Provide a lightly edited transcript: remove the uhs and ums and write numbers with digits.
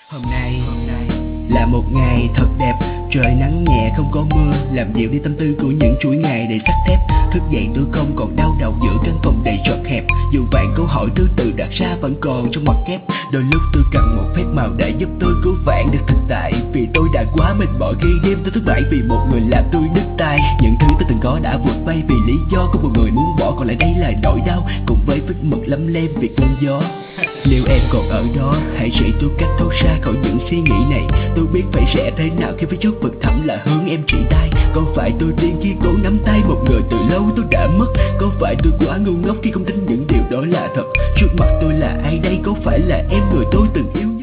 Hôm nay là một ngày thật đẹp, trời nắng nhẹ không có mưa, làm dịu đi tâm tư của những chuỗi ngày đầy sắt thép. Thức dậy tôi không còn đau đầu giữa căn phòng đầy chật hẹp, dù vạn câu hỏi thứ tự đặt ra vẫn còn trong ngoặc kép. Đôi lúc tôi cần một phép màu để giúp tôi cứu vãn được thực tại, vì tôi đã quá mệt mỏi khi đêm tôi thất bại vì một người làm tôi đứt tai. Những thứ tôi từng có đã vụt bay vì lý do của một người muốn bỏ, còn lại đây là nỗi đau cùng với vết mực lấm lem vì cơn gió. Nếu em còn ở đó, hãy chỉ tôi cách thoát ra khỏi những suy nghĩ này. Tôi biết phải sẽ thế nào khi phía trước vực thẳm là hướng em chỉ tay. Có phải tôi điên khi cố nắm tay một người từ lâu tôi đã mất? Có phải tôi quá ngu ngốc khi không tin những điều đó là thật? Trước mặt tôi là ai đây? Có phải là em người tôi từng yêu?